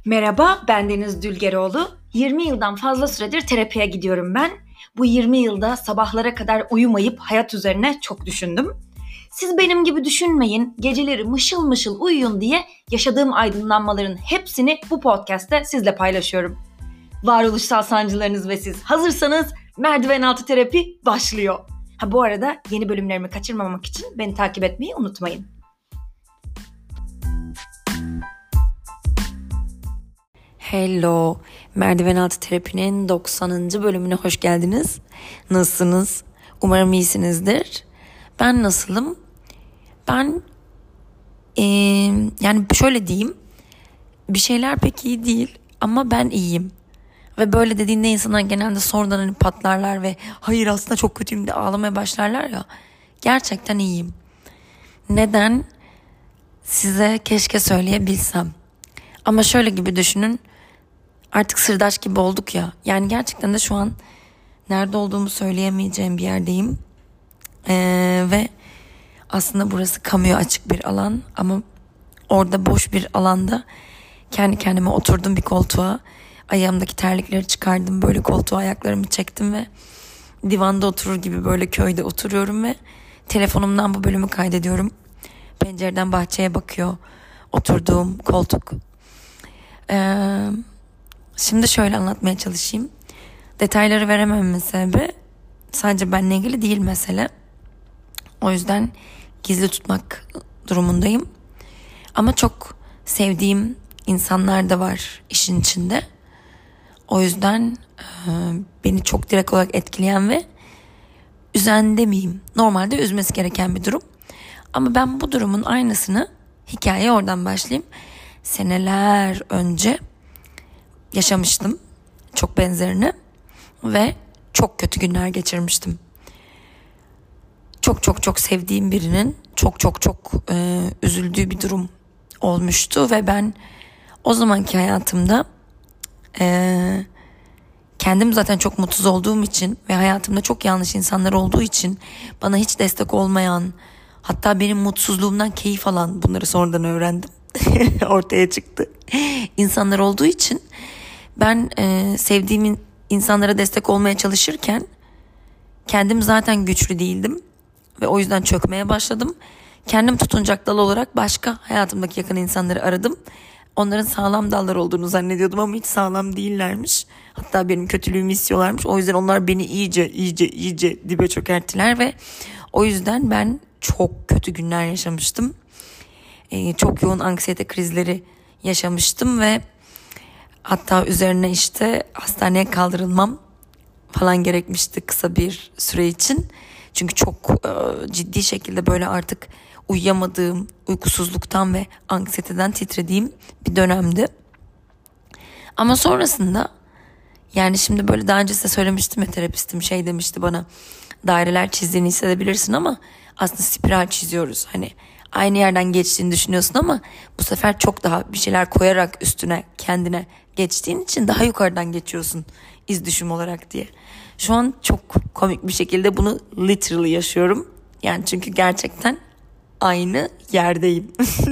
Merhaba, ben Deniz Dülgeroğlu. 20 yıldan fazla süredir terapiye gidiyorum ben. Bu 20 yılda sabahlara kadar uyumayıp hayat üzerine çok düşündüm. Siz benim gibi düşünmeyin, geceleri mışıl mışıl uyuyun diye yaşadığım aydınlanmaların hepsini bu podcast'te sizle paylaşıyorum. Varoluşsal sancılarınız ve siz hazırsanız merdiven altı terapi başlıyor. Bu arada yeni bölümlerimi kaçırmamak için beni takip etmeyi unutmayın. Hello, Merdiven Altı Terapi'nin 90. bölümüne hoş geldiniz. Nasılsınız? Umarım iyisinizdir. Ben nasılım? Ben yani şöyle diyeyim, bir şeyler pek iyi değil ama ben iyiyim. Ve böyle dediğinde insanlar genelde sonradan hani patlarlar ve hayır aslında çok kötüyüm de ağlamaya başlarlar ya. Gerçekten iyiyim. Neden? Size keşke söyleyebilsem. Ama şöyle gibi düşünün. Artık sırdaş gibi olduk ya. Yani gerçekten de şu an nerede olduğumu söyleyemeyeceğim bir yerdeyim. Ve aslında burası kamuya açık bir alan. Ama orada boş bir alanda kendi kendime oturdum bir koltuğa. Ayağımdaki terlikleri çıkardım. Böyle koltuğa ayaklarımı çektim ve divanda oturur gibi böyle köyde oturuyorum ve telefonumdan bu bölümü kaydediyorum. Pencereden bahçeye bakıyor oturduğum koltuk. Şimdi şöyle anlatmaya çalışayım. Detayları veremememin sebebi sadece benimle ilgili değil mesele. O yüzden gizli tutmak durumundayım. Ama çok sevdiğim insanlar da var işin içinde. O yüzden beni çok direkt olarak etkileyen ve üzen demeyeyim. Normalde üzmesi gereken bir durum. Ama ben bu durumun aynısını hikayeye oradan başlayayım. Seneler önce yaşamıştım. Çok benzerini. Ve çok kötü günler geçirmiştim. Çok sevdiğim birinin çok üzüldüğü bir durum olmuştu. Ve ben o zamanki hayatımda kendim zaten çok mutsuz olduğum için ve hayatımda çok yanlış insanlar olduğu için bana hiç destek olmayan, hatta benim mutsuzluğumdan keyif alan, bunları sonradan öğrendim. Ortaya çıktı. İnsanlar olduğu için ben sevdiğim insanlara destek olmaya çalışırken kendim zaten güçlü değildim ve o yüzden çökmeye başladım. Kendim tutunacak dal olarak başka hayatımdaki yakın insanları aradım. Onların sağlam dallar olduğunu zannediyordum ama hiç sağlam değillermiş. Hatta benim kötülüğümü istiyorlarmış. O yüzden onlar beni iyice dibe çökerttiler ve o yüzden ben çok kötü günler yaşamıştım. Çok yoğun anksiyete krizleri yaşamıştım ve hatta üzerine işte hastaneye kaldırılmam falan gerekmişti kısa bir süre için. Çünkü çok ciddi şekilde böyle artık uyuyamadığım, uykusuzluktan ve anksiyeteden titrediğim bir dönemdi. Ama sonrasında yani şimdi böyle daha önce size söylemiştim ya, terapistim şey demişti bana, daireler çizdiğini hissedebilirsin ama aslında spiral çiziyoruz. Hani aynı yerden geçtiğini düşünüyorsun ama bu sefer çok daha bir şeyler koyarak üstüne kendine geçtiğin için daha yukarıdan geçiyorsun iz düşüm olarak diye. Şu an çok komik bir şekilde bunu literally yaşıyorum. Yani çünkü gerçekten aynı yerdeyim.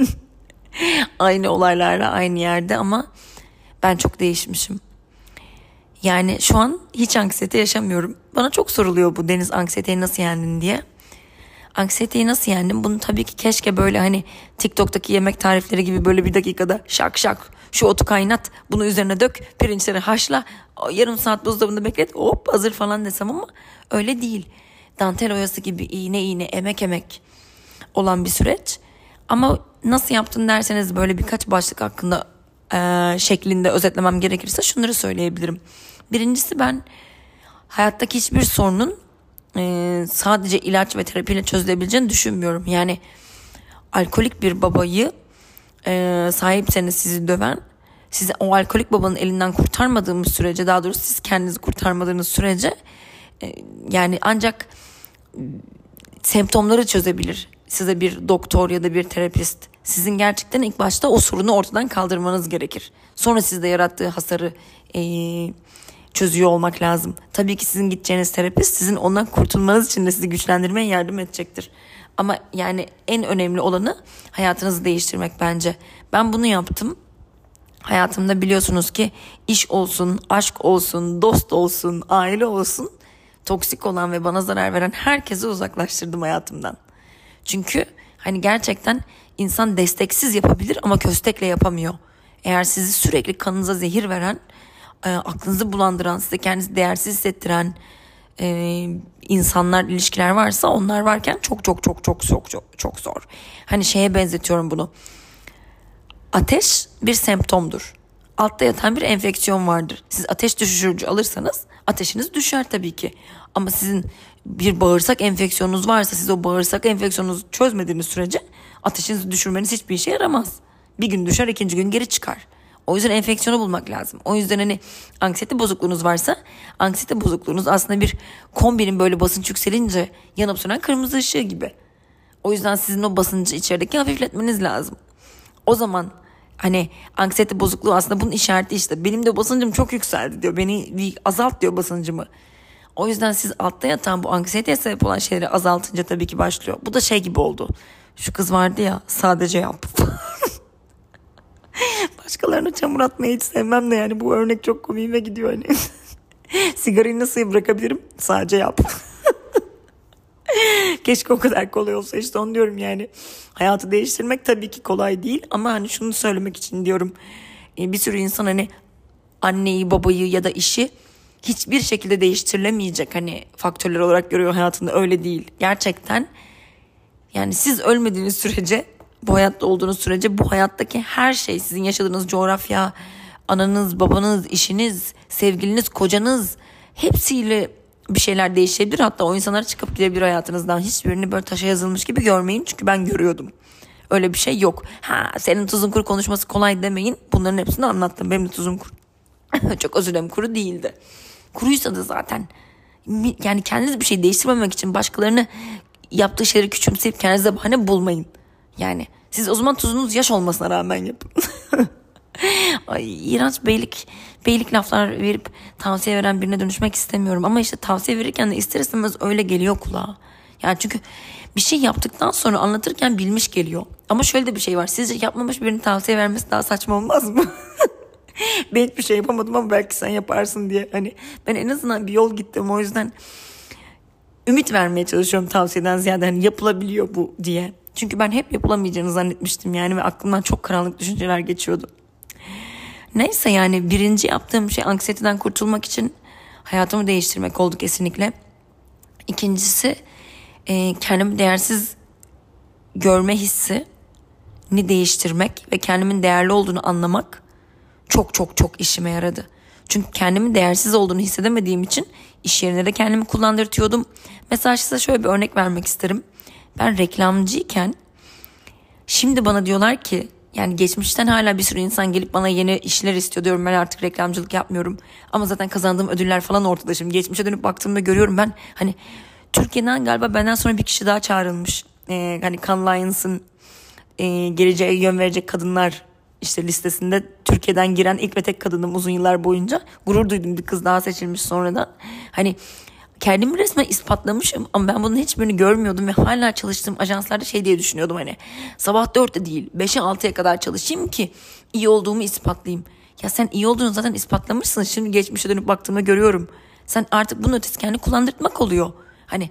Aynı olaylarla aynı yerde ama ben çok değişmişim. Yani şu an hiç anksiyete yaşamıyorum. Bana çok soruluyor bu, Deniz anksiyeteyi nasıl yendin diye. Anksiyeteyi nasıl yendim? Bunu tabii ki keşke böyle hani TikTok'taki yemek tarifleri gibi böyle bir dakikada şak şu otu kaynat, bunu üzerine dök, pirinçleri haşla, yarım saat buzdolabında beklet, hop hazır falan desem ama öyle değil. Dantel oyası gibi iğne emek olan bir süreç. Ama nasıl yaptın derseniz böyle birkaç başlık hakkında şeklinde özetlemem gerekirse şunları söyleyebilirim. Birincisi, ben hayattaki hiçbir sorunun sadece ilaç ve terapiyle çözülebileceğini düşünmüyorum. Yani alkolik bir babayı sahipseniz sizi döven, sizi o alkolik babanın elinden kurtarmadığımız sürece, daha doğrusu siz kendinizi kurtarmadığınız sürece yani ancak semptomları çözebilir size bir doktor ya da bir terapist. Sizin gerçekten ilk başta o sorunu ortadan kaldırmanız gerekir. Sonra sizde yarattığı hasarı çözüyor olmak lazım. Tabii ki sizin gideceğiniz terapist sizin ondan kurtulmanız için de sizi güçlendirmeye yardım edecektir. Ama yani en önemli olanı hayatınızı değiştirmek bence. Ben bunu yaptım. Hayatımda biliyorsunuz ki iş olsun, aşk olsun, dost olsun, aile olsun, toksik olan ve bana zarar veren herkesi uzaklaştırdım hayatımdan. Çünkü hani gerçekten insan desteksiz yapabilir ama köstekle yapamıyor. Eğer sizi sürekli kanınıza zehir veren, aklınızı bulandıran, size kendinizi değersiz hissettiren insanlar, ilişkiler varsa, onlar varken çok çok çok çok çok çok çok zor. Hani şeye benzetiyorum bunu. Ateş bir semptomdur. Altta yatan bir enfeksiyon vardır. Siz ateş düşürücü alırsanız ateşiniz düşer tabii ki. Ama sizin bir bağırsak enfeksiyonunuz varsa, siz o bağırsak enfeksiyonunuzu çözmediğiniz sürece ateşinizi düşürmeniz hiçbir işe yaramaz. Bir gün düşer, ikinci gün geri çıkar. O yüzden enfeksiyonu bulmak lazım. O yüzden hani anksiyete bozukluğunuz varsa, anksiyete bozukluğunuz aslında bir kombinin böyle basınç yükselince yanıp sönen kırmızı ışığı gibi. O yüzden sizin o basıncı içerideki hafifletmeniz lazım. O zaman hani anksiyete bozukluğu aslında bunun işareti işte. Benim de basıncım çok yükseldi diyor. Beni bir azalt diyor basıncımı. O yüzden siz altta yatan bu anksiyeteye sebep olan şeyleri azaltınca tabii ki başlıyor. Bu da şey gibi oldu. Şu kız vardı ya, sadece yap. Başkalarına çamur atmayı hiç sevmem de yani bu örnek çok komiğime gidiyor hani. Sigarayı nasıl bırakabilirim? Sadece yap. Keşke o kadar kolay olsa, işte onu diyorum yani. Hayatı değiştirmek tabii ki kolay değil ama hani şunu söylemek için diyorum. Bir sürü insan hani anneyi, babayı ya da işi hiçbir şekilde değiştirilemeyecek hani faktörler olarak görüyor hayatında. Öyle değil. Gerçekten yani siz ölmediğiniz sürece, bu hayatta olduğunuz sürece bu hayattaki her şey, sizin yaşadığınız coğrafya, ananız, babanız, işiniz, sevgiliniz, kocanız, hepsiyle bir şeyler değişebilir. Hatta o insanlar çıkıp gidebilir hayatınızdan. Hiçbirini böyle taşa yazılmış gibi görmeyin. Çünkü ben görüyordum. Öyle bir şey yok. Senin tuzun kuru konuşması kolay demeyin. Bunların hepsini anlattım. Benim de tuzum kuru. Çok özür dilerim, kuru değildi. Kuruysa da zaten yani kendiniz bir şey değiştirmemek için başkalarını yaptığı şeyleri küçümseyip kendinize bahane bulmayın. Yani siz o zaman tuzunuz yaş olmasına rağmen yapın. Ay, iğrenç beylik laflar verip tavsiye veren birine dönüşmek istemiyorum. Ama işte tavsiye verirken de ister istemez öyle geliyor kulağa. Yani çünkü bir şey yaptıktan sonra anlatırken bilmiş geliyor. Ama şöyle de bir şey var. Sizce yapmamış birinin tavsiye vermesi daha saçma olmaz mı? Ben hiçbir şey yapamadım ama belki sen yaparsın diye. Hani ben en azından bir yol gittim, o yüzden ümit vermeye çalışıyorum tavsiyeden ziyade, hani yapılabiliyor bu diye. Çünkü ben hep yapılamayacağını zannetmiştim yani ve aklımdan çok karanlık düşünceler geçiyordu. Neyse yani birinci yaptığım şey anksiyeteden kurtulmak için hayatımı değiştirmek oldu kesinlikle. İkincisi kendimi değersiz görme hissini değiştirmek ve kendimin değerli olduğunu anlamak çok çok çok işime yaradı. Çünkü kendimin değersiz olduğunu hissedemediğim için iş yerine de kendimi kullandırtıyordum. Mesela size şöyle bir örnek vermek isterim. Ben reklamcıyken şimdi bana diyorlar ki, yani geçmişten hala bir sürü insan gelip bana yeni işler istiyor, diyorum ben artık reklamcılık yapmıyorum. Ama zaten kazandığım ödüller falan ortada şimdi. Geçmişe dönüp baktığımda görüyorum ben hani Türkiye'den galiba benden sonra bir kişi daha çağrılmış. Hani Cannes Lions'ın geleceğe yön verecek kadınlar işte listesinde Türkiye'den giren ilk ve tek kadınım uzun yıllar boyunca. Gurur duydum, bir kız daha seçilmiş sonradan. Hani kendimi resmen ispatlamışım ama ben bunun hiçbirini görmüyordum ve hala çalıştığım ajanslarda şey diye düşünüyordum, hani sabah 4'te değil 5'e 6'ya kadar çalışayım ki iyi olduğumu ispatlayayım. Ya sen iyi olduğunu zaten ispatlamışsın, şimdi geçmişe dönüp baktığımda görüyorum. Sen artık bunun ötesi kendini kullandırtmak oluyor. Hani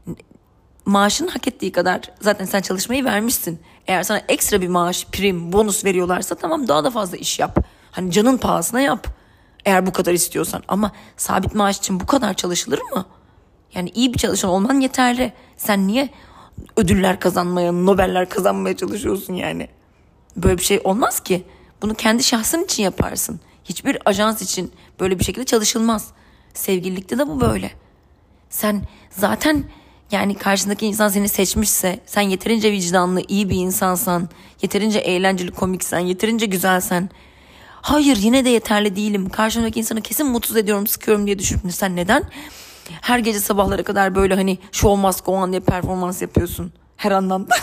maaşın hak ettiği kadar zaten sen çalışmayı vermişsin. Eğer sana ekstra bir maaş, prim, bonus veriyorlarsa tamam, daha da fazla iş yap. Hani canın pahasına yap. Eğer bu kadar istiyorsan, ama sabit maaş için bu kadar çalışılır mı? Yani iyi bir çalışan olman yeterli. Sen niye ödüller kazanmaya, Nobeller kazanmaya çalışıyorsun yani? Böyle bir şey olmaz ki. Bunu kendi şahsın için yaparsın. Hiçbir ajans için böyle bir şekilde çalışılmaz. Sevgililikte de bu böyle. Sen zaten yani karşındaki insan seni seçmişse, sen yeterince vicdanlı, iyi bir insansan, yeterince eğlenceli, komiksen, yeterince güzelsen, hayır yine de yeterli değilim, karşımdaki insanı kesin mutsuz ediyorum, sıkıyorum diye düşünüp sen neden her gece sabahlara kadar böyle hani show must go on diye performans yapıyorsun her anlamda?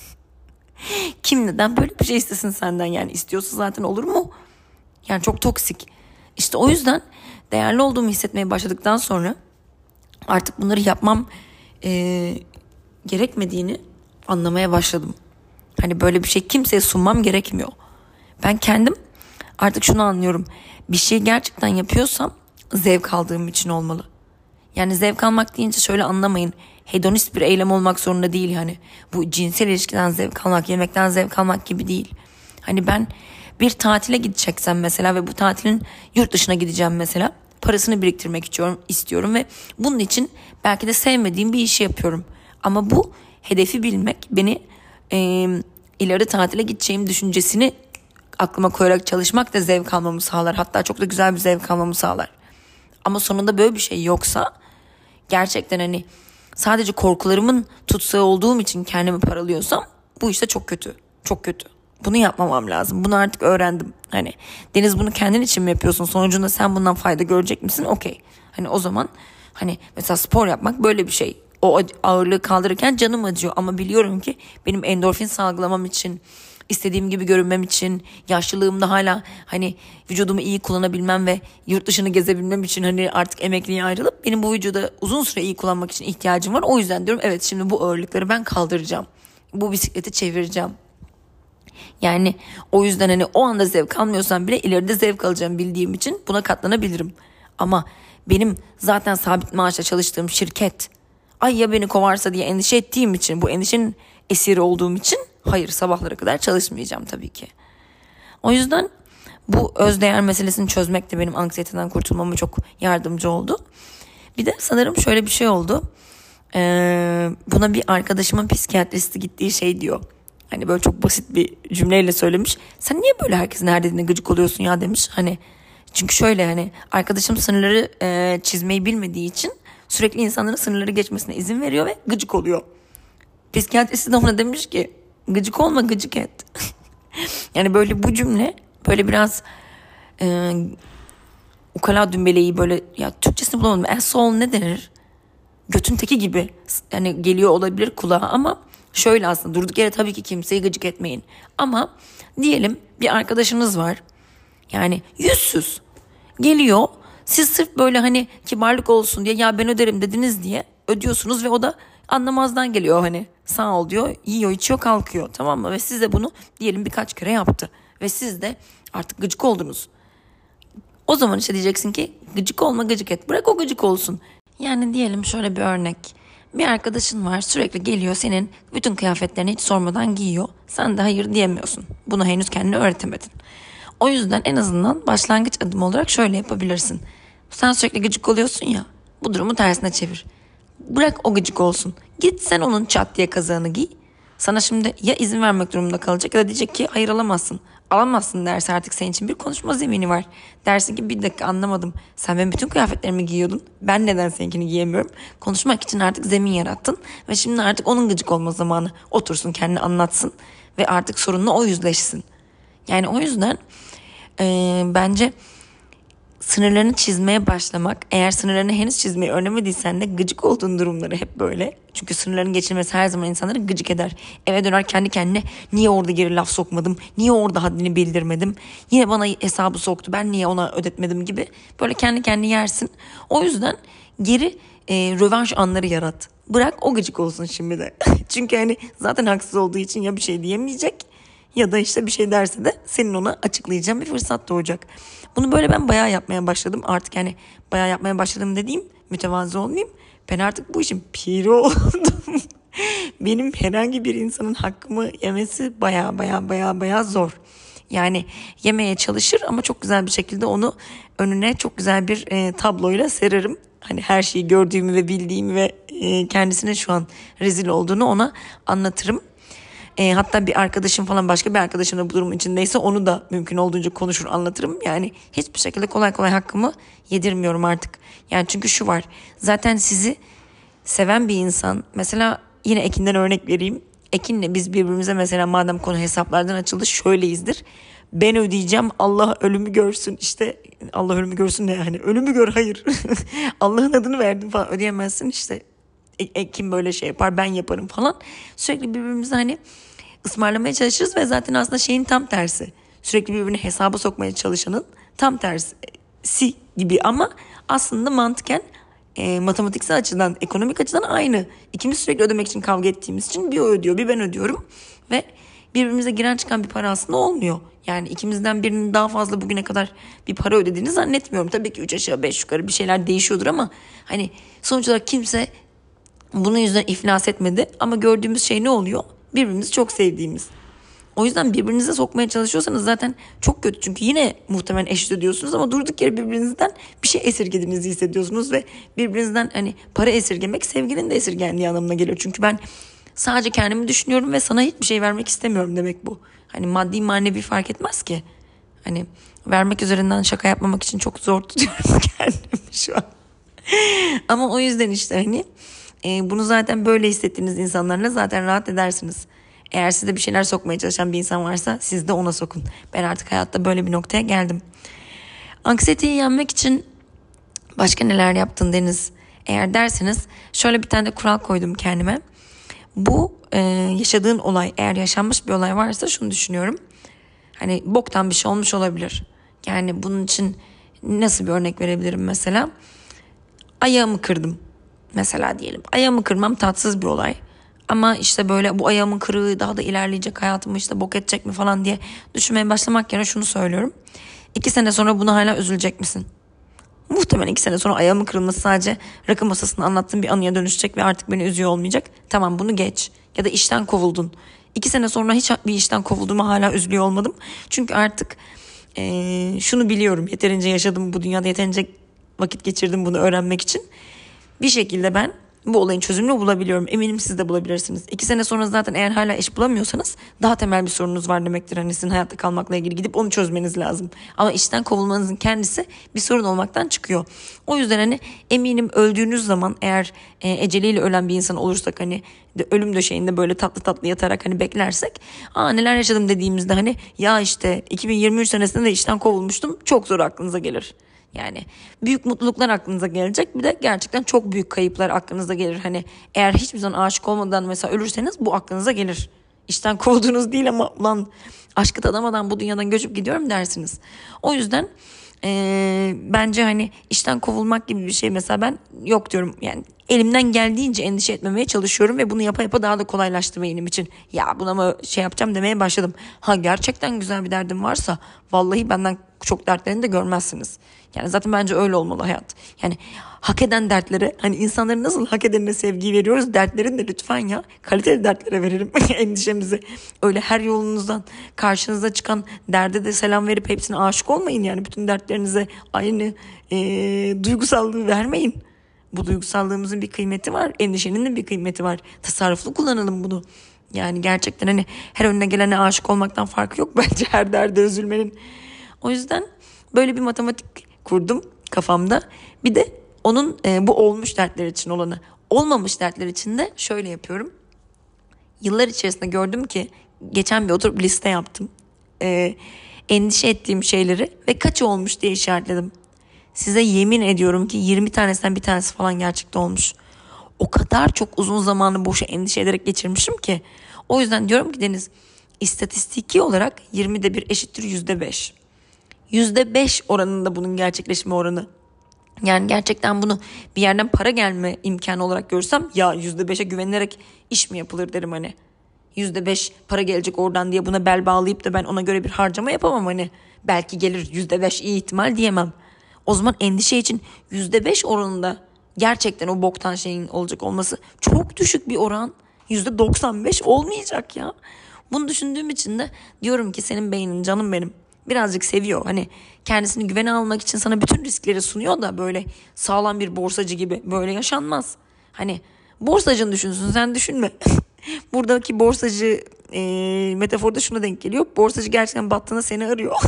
Kim neden böyle bir şey istesin senden, yani istiyorsa zaten olur mu? Yani çok toksik. İşte o yüzden değerli olduğumu hissetmeye başladıktan sonra artık bunları yapmam gerekmediğini anlamaya başladım. Hani böyle bir şey kimseye sunmam gerekmiyor. Ben kendim Artık şunu anlıyorum. Bir şey gerçekten yapıyorsam zevk aldığım için olmalı. Yani zevk almak deyince şöyle anlamayın. Hedonist bir eylem olmak zorunda değil yani. Bu cinsel ilişkiden zevk almak, yemekten zevk almak gibi değil. Hani ben bir tatile gideceksem mesela ve bu tatilin yurt dışına gideceğim mesela. Parasını biriktirmek istiyorum ve bunun için belki de sevmediğim bir işi yapıyorum. Ama bu hedefi bilmek beni ileride tatile gideceğim düşüncesini aklıma koyarak çalışmak da zevk almamı sağlar. Hatta çok da güzel bir zevk almamı sağlar. Ama sonunda böyle bir şey yoksa gerçekten hani sadece korkularımın tutsağı olduğum için kendimi paralıyorsam bu işte çok kötü. Çok kötü. Bunu yapmamam lazım. Bunu artık öğrendim. Hani Deniz, bunu kendin için mi yapıyorsun? Sonucunda sen bundan fayda görecek misin? Okey. Hani o zaman hani mesela spor yapmak böyle bir şey. O ağırlığı kaldırırken canım acıyor ama biliyorum ki benim endorfin salgılamam için, istediğim gibi görünmem için, yaşlılığımda hala hani vücudumu iyi kullanabilmem ve yurt dışını gezebilmem için hani artık emekliye ayrılıp benim bu vücuda uzun süre iyi kullanmak için ihtiyacım var. O yüzden diyorum evet, şimdi bu ağırlıkları ben kaldıracağım. Bu bisikleti çevireceğim. Yani o yüzden hani o anda zevk almıyorsam bile ileride zevk alacağım bildiğim için buna katlanabilirim. Ama benim zaten sabit maaşla çalıştığım şirket, ay ya beni kovarsa diye endişe ettiğim için, bu endişenin esiri olduğum için hayır, sabahlara kadar çalışmayacağım tabii ki. O yüzden bu özdeğer meselesini çözmek de benim anksiyeteden kurtulmama çok yardımcı oldu. Bir de sanırım şöyle bir şey oldu. Buna bir arkadaşımın psikiyatristi gittiği şey diyor. Hani böyle çok basit bir cümleyle söylemiş. Sen niye böyle herkesin her dediğine gıcık oluyorsun ya demiş. Hani çünkü şöyle, hani arkadaşım sınırları çizmeyi bilmediği için sürekli insanların sınırları geçmesine izin veriyor ve gıcık oluyor. Psikiyatrist de ona demiş ki gıcık olma, gıcık et. Yani böyle bu cümle böyle biraz ukala dümbeleği, böyle ya Türkçesini bulamadım. Asshole ne denir? Götün teki gibi yani geliyor olabilir kulağa ama şöyle aslında durduk yere tabii ki kimseyi gıcık etmeyin. Ama diyelim bir arkadaşınız var. Yani yüzsüz geliyor. Siz sırf böyle hani kibarlık olsun diye ya ben öderim dediniz diye ödüyorsunuz ve o da anlamazdan geliyor, hani sağ ol diyor, yiyor içiyor kalkıyor, tamam mı? Ve siz de bunu diyelim birkaç kere yaptı ve siz de artık gıcık oldunuz. O zaman işte diyeceksin ki gıcık olma, gıcık et, bırak o gıcık olsun. Yani diyelim şöyle bir örnek. Bir arkadaşın var, sürekli geliyor senin bütün kıyafetlerini hiç sormadan giyiyor. Sen de hayır diyemiyorsun. Bunu henüz kendine öğretemedin. O yüzden en azından başlangıç adım olarak şöyle yapabilirsin. Sen sürekli gıcık oluyorsun ya, bu durumu tersine çevir. Bırak o gıcık olsun. Git sen onun çat diye kazağını giy. Sana şimdi ya izin vermek durumunda kalacak ya da diyecek ki hayır alamazsın. Alamazsın derse artık senin için bir konuşma zemini var. Dersin ki bir dakika, anlamadım. Sen benim bütün kıyafetlerimi giyiyordun. Ben neden seninkini giyemiyorum? Konuşmak için artık zemin yarattın. Ve şimdi artık onun gıcık olma zamanı. Otursun kendini anlatsın. Ve artık sorunla o yüzleşsin. Yani o yüzden bence sınırlarını çizmeye başlamak, eğer sınırlarını henüz çizmeyi öğrenemediysen de gıcık olduğun durumları hep böyle. Çünkü sınırların geçilmesi her zaman insanları gıcık eder. Eve döner kendi kendine niye orada geri laf sokmadım, niye orada haddini bildirmedim, yine bana hesabı soktu ben niye ona ödetmedim gibi böyle kendi kendine yersin. O yüzden geri rövanş anları yarat. Bırak o gıcık olsun şimdi de. Çünkü hani zaten haksız olduğu için ya bir şey diyemeyecek ya da işte bir şey derse de senin ona açıklayacağın bir fırsat doğacak. Bunu böyle ben bayağı yapmaya başladım. Artık yani bayağı yapmaya başladım dediğim, mütevazı olmayayım. Ben artık bu işin piri oldum. Benim herhangi bir insanın hakkımı yemesi bayağı zor. Yani yemeye çalışır ama çok güzel bir şekilde onu önüne çok güzel bir tabloyla sererim. Hani her şeyi gördüğümü ve bildiğimi ve kendisine şu an rezil olduğunu ona anlatırım. Hatta bir arkadaşım falan, başka bir arkadaşım da bu durumun içindeyse onu da mümkün olduğunca konuşur anlatırım. Yani hiçbir şekilde kolay kolay hakkımı yedirmiyorum artık. Yani çünkü şu var, zaten sizi seven bir insan, mesela yine Ekin'den örnek vereyim. Ekin'le biz birbirimize mesela madem konu hesaplardan açıldı şöyleyizdir. Ben ödeyeceğim, Allah ölümü görsün, işte Allah ölümü görsün ne yani, ölümü gör, hayır Allah'ın adını verdim falan, ödeyemezsin işte. Ekin böyle şey yapar, ben yaparım falan. Sürekli birbirimize hani ısmarlamaya çalışırız ve zaten aslında şeyin tam tersi. Sürekli birbirine hesaba sokmaya çalışanın tam tersi gibi ama aslında mantıken matematiksel açıdan, ekonomik açıdan aynı. İkimiz sürekli ödemek için kavga ettiğimiz için bir o ödüyor, bir ben ödüyorum ve birbirimize giren çıkan bir para aslında olmuyor. Yani ikimizden birinin daha fazla bugüne kadar bir para ödediğini zannetmiyorum. Tabii ki 3 aşağı 5 yukarı bir şeyler değişiyordur ama hani sonuç olarak kimse bunun yüzünden iflas etmedi. Ama gördüğümüz şey ne oluyor? Birbirimizi çok sevdiğimiz. O yüzden birbirinize sokmaya çalışıyorsanız zaten çok kötü. Çünkü yine muhtemelen eşit ödüyorsunuz ama durduk yere birbirinizden bir şey esirgediğinizi hissediyorsunuz ve birbirinizden hani para esirgemek sevginin de esirgendiği anlamına geliyor. Çünkü ben sadece kendimi düşünüyorum ve sana hiçbir şey vermek istemiyorum demek bu. Hani maddi manevi fark etmez ki. Hani vermek üzerinden şaka yapmamak için çok zor tutuyorum kendimi şu an. Ama o yüzden işte hani bunu zaten böyle hissettiğiniz insanlarla zaten rahat edersiniz. Eğer size bir şeyler sokmaya çalışan bir insan varsa siz de ona sokun. Ben artık hayatta böyle bir noktaya geldim. Anksiyeteyi yenmek için başka neler yaptın Deniz? Eğer derseniz şöyle bir tane de kural koydum kendime. Bu yaşadığın olay, eğer yaşanmış bir olay varsa şunu düşünüyorum. Hani boktan bir şey olmuş olabilir. Yani bunun için nasıl bir örnek verebilirim mesela? Ayağımı kırdım mesela diyelim. Ayağımı kırmam tatsız bir olay. Ama işte böyle bu ayağımın kırığı daha da ilerleyecek, hayatımı işte bok edecek mi falan diye düşünmeye başlamak yerine şunu söylüyorum. 2 sene sonra buna hala üzülecek misin? Muhtemelen 2 sene sonra ayağımın kırılması sadece rakı masasında anlattığım bir anıya dönüşecek ve artık beni üzüyor olmayacak. Tamam, bunu geç. Ya da işten kovuldun. 2 sene sonra hiç bir işten kovulduğuma hala üzülüyor olmadım. Çünkü artık şunu biliyorum. Yeterince yaşadım bu dünyada, yeterince vakit geçirdim bunu öğrenmek için. Bir şekilde ben bu olayın çözümünü bulabiliyorum. Eminim siz de bulabilirsiniz. 2 sene sonra zaten eğer hala iş bulamıyorsanız daha temel bir sorunuz var demektir. Hani sizin hayatta kalmakla ilgili gidip onu çözmeniz lazım. Ama işten kovulmanızın kendisi bir sorun olmaktan çıkıyor. O yüzden hani eminim öldüğünüz zaman eğer eceliyle ölen bir insan olursak hani ölüm döşeğinde böyle tatlı tatlı yatarak hani beklersek neler yaşadım dediğimizde hani ya işte 2023 senesinde de işten kovulmuştum, çok zor aklınıza gelir. Yani büyük mutluluklar aklınıza gelecek, bir de gerçekten çok büyük kayıplar aklınıza gelir. Hani eğer hiçbir zaman aşık olmadan mesela ölürseniz bu aklınıza gelir. İşten kovduğunuz değil ama ulan aşkı tadamadan bu dünyadan göçüp gidiyorum dersiniz. O yüzden bence hani işten kovulmak gibi bir şey mesela ben yok diyorum. Yani elimden geldiğince endişe etmemeye çalışıyorum ve bunu yapa yapa daha da kolaylaştı benim için. Ya buna mı şey yapacağım demeye başladım. Gerçekten güzel bir derdim varsa vallahi benden çok dertlerini de görmezsiniz. Yani zaten bence öyle olmalı hayat. Yani hak eden dertlere, hani insanların nasıl hak edenine sevgiyi veriyoruz, dertlerin de lütfen ya kaliteli dertlere verelim endişemizi. Öyle her yolunuzdan karşınıza çıkan derde de selam verip hepsine aşık olmayın. Yani bütün dertlerinize aynı duygusallığı vermeyin. Bu duygusallığımızın bir kıymeti var. Endişenin de bir kıymeti var. Tasarruflu kullanalım bunu. Yani gerçekten hani her önüne gelene aşık olmaktan farkı yok bence her derde üzülmenin. O yüzden böyle bir matematik kurdum kafamda. Bir de onun bu olmuş dertler için olanı. Olmamış dertler için de şöyle yapıyorum. Yıllar içerisinde gördüm ki geçen bir oturup liste yaptım. Endişe ettiğim şeyleri ve kaçı olmuş diye işaretledim. Size yemin ediyorum ki 20 tanesinden bir tanesi falan gerçekten olmuş. O kadar çok uzun zamanı boşa endişe ederek geçirmişim ki. O yüzden diyorum ki Deniz, istatistiki olarak 20'de 1 eşittir %5. %5 oranında bunun gerçekleşme oranı. Yani gerçekten bunu bir yerden para gelme imkanı olarak görsem ya %5'e güvenilerek iş mi yapılır derim hani. %5 para gelecek oradan diye buna bel bağlayıp da ben ona göre bir harcama yapamam hani. Belki gelir %5 iyi ihtimal diyemem. O zaman endişe için %5 oranında gerçekten o boktan şeyin olacak olması çok düşük bir oran. %95 olmayacak ya. Bunu düşündüğüm için de diyorum ki senin beynin canım benim birazcık seviyor. Hani kendisini güvene almak için sana bütün riskleri sunuyor da böyle sağlam bir borsacı gibi böyle yaşanmaz. Hani borsacını düşünsün, sen düşünme. Buradaki borsacı metaforda şuna denk geliyor. Borsacı gerçekten battığında seni arıyor.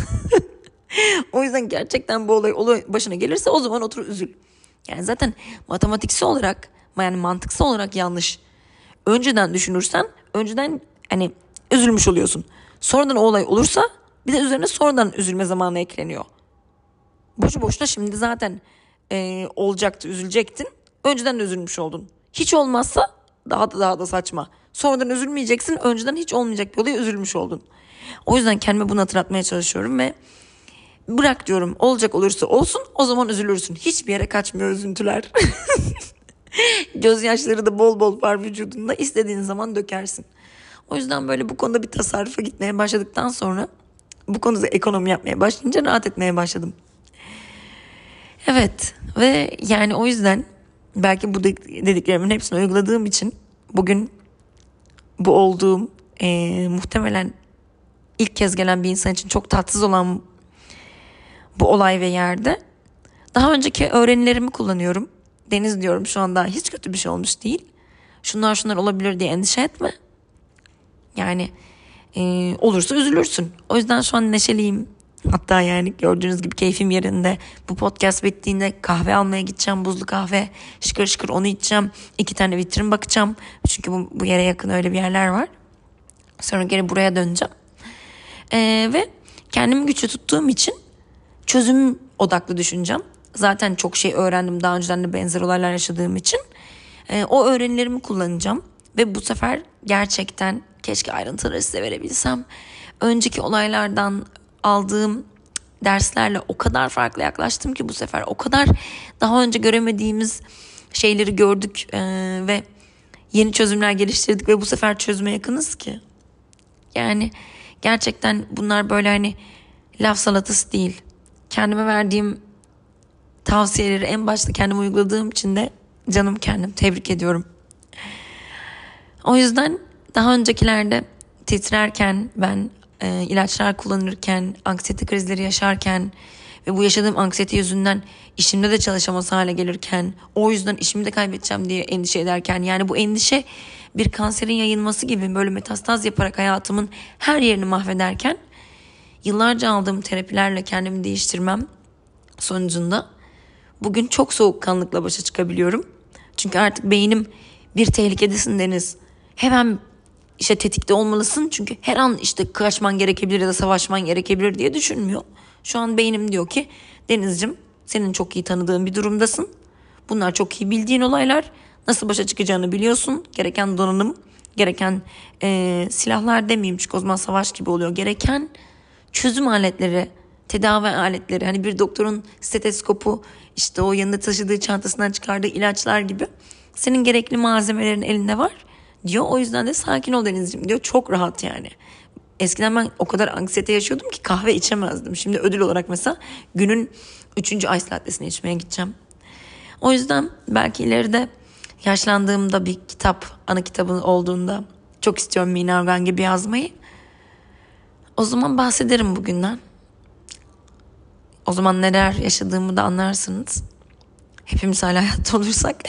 O yüzden gerçekten bu olay başına gelirse o zaman otur üzül. Yani zaten matematiksel olarak yani mantıksal olarak yanlış. Önceden düşünürsen önceden hani üzülmüş oluyorsun. Sonradan o olay olursa bir de üzerine sonradan üzülme zamanı ekleniyor. Boşu boşuna şimdi zaten olacaktı, üzülecektin. Önceden de üzülmüş oldun. Hiç olmazsa daha da saçma. Sonradan üzülmeyeceksin. Önceden hiç olmayacak bir olaya üzülmüş oldun. O yüzden kendime bunu hatırlatmaya çalışıyorum ve bırak diyorum, olacak olursa olsun, o zaman üzülürsün. Hiçbir yere kaçmıyor üzüntüler. Gözyaşları da bol bol var vücudunda, istediğin zaman dökersin. O yüzden böyle bu konuda bir tasarrufa gitmeye başladıktan sonra bu konuda ekonomi yapmaya başlayınca rahat etmeye başladım. Evet ve yani o yüzden belki bu dediklerimin hepsini uyguladığım için bugün bu olduğum muhtemelen ilk kez gelen bir insan için çok tatsız olan bu olay ve yerde daha önceki öğrenilerimi kullanıyorum. Deniz diyorum şu anda hiç kötü bir şey olmuş değil. Şunlar olabilir diye endişe etme. Yani olursa üzülürsün. O yüzden şu an neşeliyim. Hatta yani gördüğünüz gibi keyfim yerinde. Bu podcast bittiğinde kahve almaya gideceğim. Buzlu kahve. Şıkır şıkır onu içeceğim. 2 tane vitrin bakacağım. Çünkü bu yere yakın öyle bir yerler var. Sonra geri buraya döneceğim. Ve kendimi güçlü tuttuğum için çözüm odaklı düşüneceğim. Zaten çok şey öğrendim daha önceden de benzer olaylar yaşadığım için. O öğrenilerimi kullanacağım. Ve bu sefer gerçekten keşke ayrıntıları size verebilsem. Önceki olaylardan aldığım derslerle o kadar farklı yaklaştım ki bu sefer. O kadar daha önce göremediğimiz şeyleri gördük ve yeni çözümler geliştirdik ve bu sefer çözüme yakınız ki. Yani gerçekten bunlar böyle hani laf salatası değil. Kendime verdiğim tavsiyeleri en başta kendim uyguladığım için de canım kendim tebrik ediyorum. O yüzden daha öncekilerde titrerken ben ilaçlar kullanırken, anksiyete krizleri yaşarken ve bu yaşadığım anksiyete yüzünden işimde de çalışamaz hale gelirken, o yüzden işimi de kaybedeceğim diye endişe ederken, yani bu endişe bir kanserin yayılması gibi böyle metastaz yaparak hayatımın her yerini mahvederken yıllarca aldığım terapilerle kendimi değiştirmem sonucunda bugün çok soğukkanlıkla başa çıkabiliyorum. Çünkü artık beynim bir tehlikedesin Deniz. Hemen işte tetikte olmalısın çünkü her an işte kaçman gerekebilir ya da savaşman gerekebilir diye düşünmüyor. Şu an beynim diyor ki Deniz'cim senin çok iyi tanıdığın bir durumdasın. Bunlar çok iyi bildiğin olaylar. Nasıl başa çıkacağını biliyorsun. Gereken donanım, gereken silahlar demeyeyim çünkü o zaman savaş gibi oluyor. Gereken çözüm aletleri, tedavi aletleri. Hani bir doktorun stetoskopu, işte o yanında taşıdığı çantasından çıkardığı ilaçlar gibi. Senin gerekli malzemelerin elinde var diyor. O yüzden de sakin ol Denizciğim diyor. Çok rahat yani. Eskiden ben o kadar anksiyete yaşıyordum ki kahve içemezdim. Şimdi ödül olarak mesela günün 3. ice latte'sini içmeye gideceğim. O yüzden belki ileride yaşlandığımda bir kitap, ana kitabın olduğunda çok istiyorum Mina Organ gibi yazmayı. O zaman bahsederim bugünden. O zaman neler yaşadığımı da anlarsınız. Hepimiz hala hayatta olursak.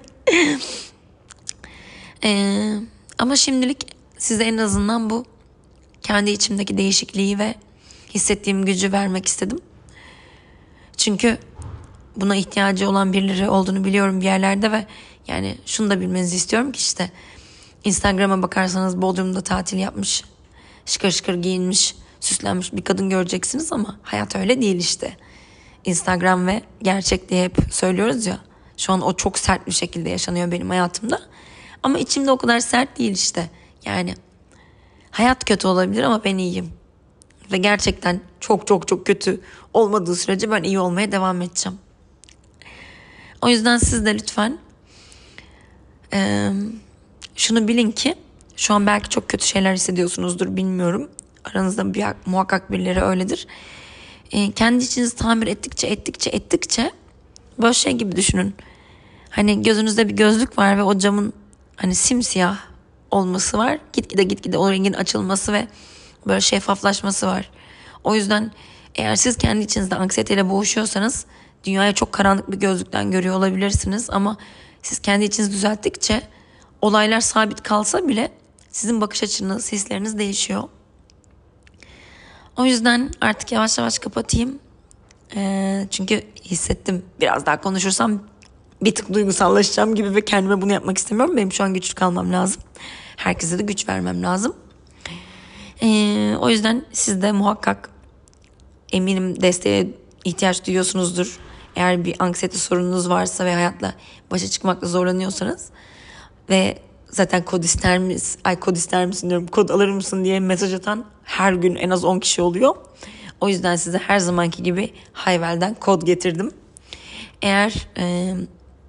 Ama şimdilik size en azından bu kendi içimdeki değişikliği ve hissettiğim gücü vermek istedim. Çünkü buna ihtiyacı olan birileri olduğunu biliyorum bir yerlerde ve yani şunu da bilmenizi istiyorum ki işte Instagram'a bakarsanız Bodrum'da tatil yapmış, şıkır şıkır giyinmiş, süslenmiş bir kadın göreceksiniz ama hayat öyle değil işte. Instagram ve gerçek diye hep söylüyoruz ya. Şu an o çok sert bir şekilde yaşanıyor benim hayatımda. Ama içimde o kadar sert değil işte. Yani hayat kötü olabilir ama ben iyiyim. Ve gerçekten çok çok çok kötü olmadığı sürece ben iyi olmaya devam edeceğim. O yüzden siz de lütfen şunu bilin ki şu an belki çok kötü şeyler hissediyorsunuzdur bilmiyorum. Aranızda muhakkak birileri öyledir. Kendi içinizi tamir ettikçe böyle şey gibi düşünün. Hani gözünüzde bir gözlük var ve o camın hani simsiyah olması var. Gitgide o rengin açılması ve böyle şeffaflaşması var. O yüzden eğer siz kendi içinizde anksiyeteyle boğuşuyorsanız dünyaya çok karanlık bir gözlükten görüyor olabilirsiniz. Ama siz kendi içinizi düzelttikçe olaylar sabit kalsa bile sizin bakış açınız, hisleriniz değişiyor. O yüzden artık yavaş yavaş kapatayım. Çünkü hissettim biraz daha konuşursam bir tık duygusallaşacağım gibi ve kendime bunu yapmak istemiyorum. Benim şu an güçlü kalmam lazım. Herkese de güç vermem lazım. O yüzden siz de muhakkak eminim desteğe ihtiyaç duyuyorsunuzdur. Eğer bir anksiyete sorununuz varsa ve hayatla başa çıkmakla zorlanıyorsanız ve zaten kod ister misin diyorum, kod alır mısın diye mesaj atan her gün en az 10 kişi oluyor. O yüzden size her zamanki gibi Hayvel'den kod getirdim. Eğer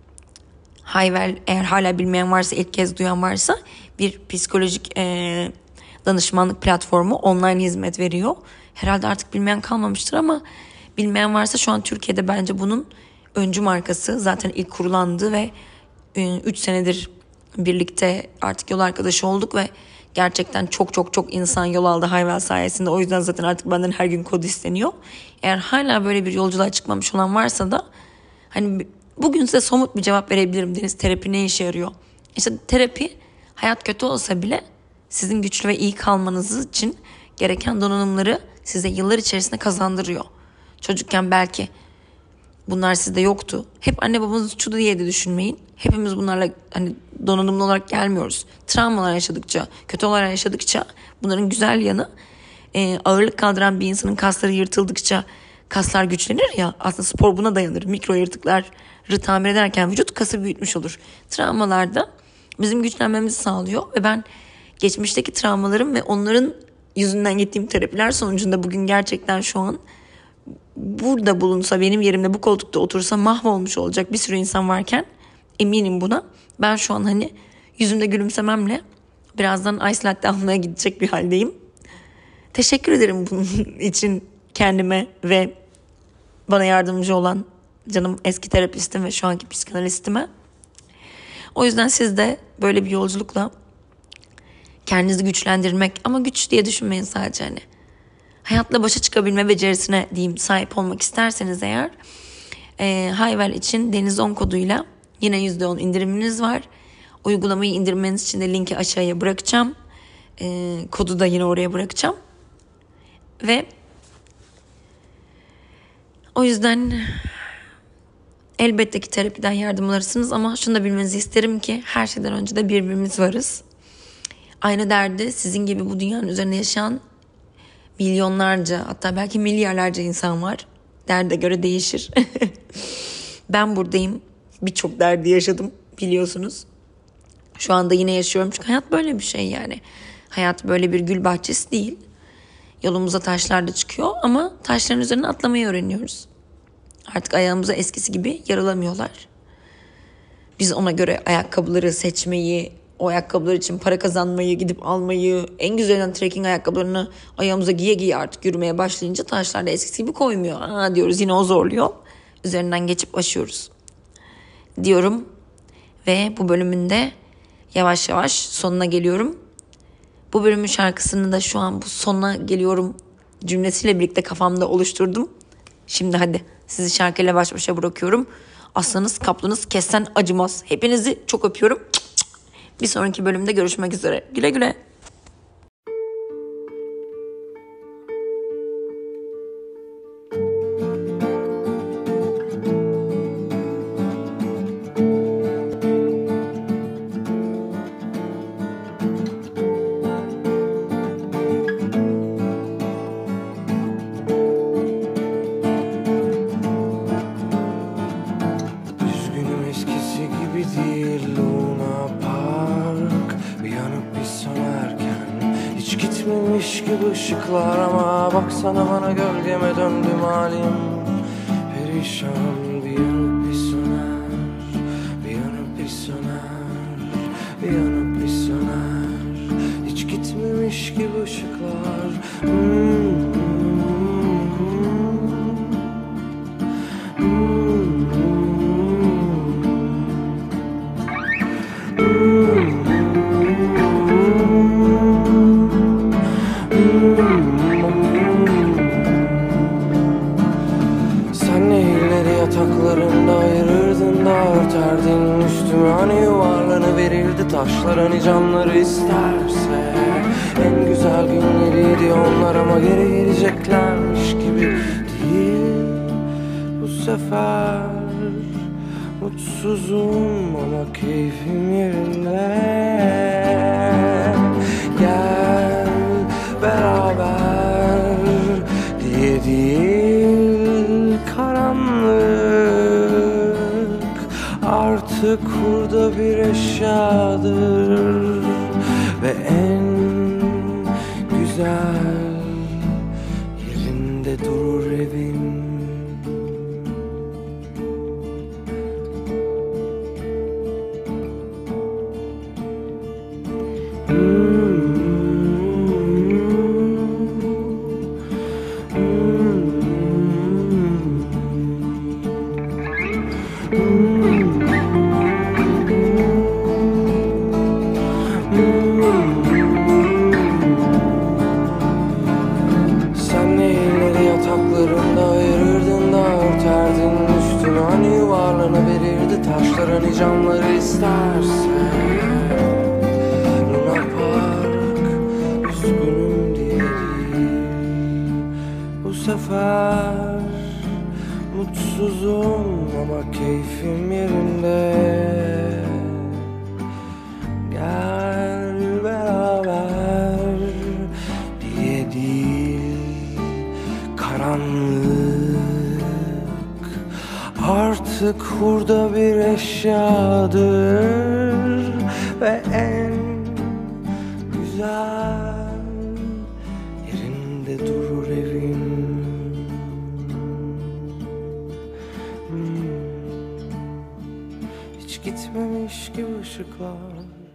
Hayvel eğer hala bilmeyen varsa, ilk kez duyan varsa bir psikolojik danışmanlık platformu online hizmet veriyor. Herhalde artık bilmeyen kalmamıştır ama bilmeyen varsa şu an Türkiye'de bence bunun öncü markası. Zaten ilk kurulandı ve 3 senedir birlikte artık yol arkadaşı olduk ve gerçekten çok çok çok insan yol aldı Hayvel sayesinde. O yüzden zaten artık benden her gün kod isteniyor. Eğer hala böyle bir yolculuğa çıkmamış olan varsa da hani bugün size somut bir cevap verebilirim. Deniz, terapi ne işe yarıyor? İşte terapi hayat kötü olsa bile sizin güçlü ve iyi kalmanız için gereken donanımları size yıllar içerisinde kazandırıyor. Çocukken belki bunlar sizde yoktu. Hep anne babanız suçlu diye de düşünmeyin. Hepimiz bunlarla hani donanımlı olarak gelmiyoruz. Travmalar yaşadıkça, kötü olaylar yaşadıkça bunların güzel yanı ağırlık kaldıran bir insanın kasları yırtıldıkça kaslar güçlenir ya. Aslında spor buna dayanır. Mikro yırtıkları tamir ederken vücut kası büyütmüş olur. Travmalarda bizim güçlenmemizi sağlıyor ve ben geçmişteki travmalarım ve onların yüzünden gittiğim terapiler sonucunda bugün gerçekten şu an burada bulunsa, benim yerimde bu koltukta otursa mahvolmuş olacak bir sürü insan varken eminim buna. Ben şu an hani yüzümde gülümsememle birazdan ice latte almaya gidecek bir haldeyim. Teşekkür ederim bunun için kendime ve bana yardımcı olan canım eski terapistim ve şu anki psikanalistime. O yüzden siz de böyle bir yolculukla kendinizi güçlendirmek, ama güç diye düşünmeyin sadece, hani hayatla başa çıkabilme becerisine diyeyim sahip olmak isterseniz eğer Hayvel için Deniz 10 koduyla yine %10 indiriminiz var. Uygulamayı indirmeniz için de linki aşağıya bırakacağım. Kodu da yine oraya bırakacağım. Ve o yüzden elbette ki terapiden yardım alırsınız ama şunu da bilmenizi isterim ki her şeyden önce de birbirimiz varız. Aynı derdi sizin gibi bu dünyanın üzerinde yaşayan milyonlarca, hatta belki milyarlarca insan var. Derde göre değişir. Ben buradayım. Birçok derdi yaşadım biliyorsunuz. Şu anda yine yaşıyorum çünkü hayat böyle bir şey yani. Hayat böyle bir gül bahçesi değil. Yolumuza taşlar da çıkıyor ama taşların üzerine atlamayı öğreniyoruz. Artık ayağımıza eskisi gibi yaralamıyorlar. Biz ona göre ayakkabıları seçmeyi, o ayakkabılar için para kazanmayı, gidip almayı, en güzelinden trekking ayakkabılarını ayağımıza giye giye artık yürümeye başlayınca taşlar da eskisi gibi koymuyor. Diyoruz yine o zorluyor. Üzerinden geçip aşıyoruz diyorum ve bu bölümünde yavaş yavaş sonuna geliyorum. Bu bölümün şarkısını da şu an bu sonuna geliyorum cümlesiyle birlikte kafamda oluşturdum. Şimdi hadi sizi şarkıyla baş başa bırakıyorum. Aslanız kaplanız kessen acımaz. Hepinizi çok öpüyorum. Bir sonraki bölümde görüşmek üzere. Güle güle. Gibi ışıklar ama baksana bana gölgeme döndüm halim. Perişan bir yanıp bir söner, bir yanıp bir söner, bir yanıp bir söner. Hiç gitmemiş gibi ışıklar. Sen nehirleri yataklarında ayırırdın da örterdin üstüme, hani yuvarlanıverirdi taşlar, hani canları isterse. En güzel günleriydi onlar ama geri geleceklermiş gibi değil bu sefer. Mutsuzum ama keyfim yerinde. Gel beraber diye değil, karanlık artık hurda bir eşyadır ve en güzel yerinde durur evin. beraber. Mutsuzum ama keyfim yerinde. Gel beraber diye değil, karanlık artık hurda bir eşyadır ve en güzel yerinde durur evim. Hiç gitmemiş gibi ışıklar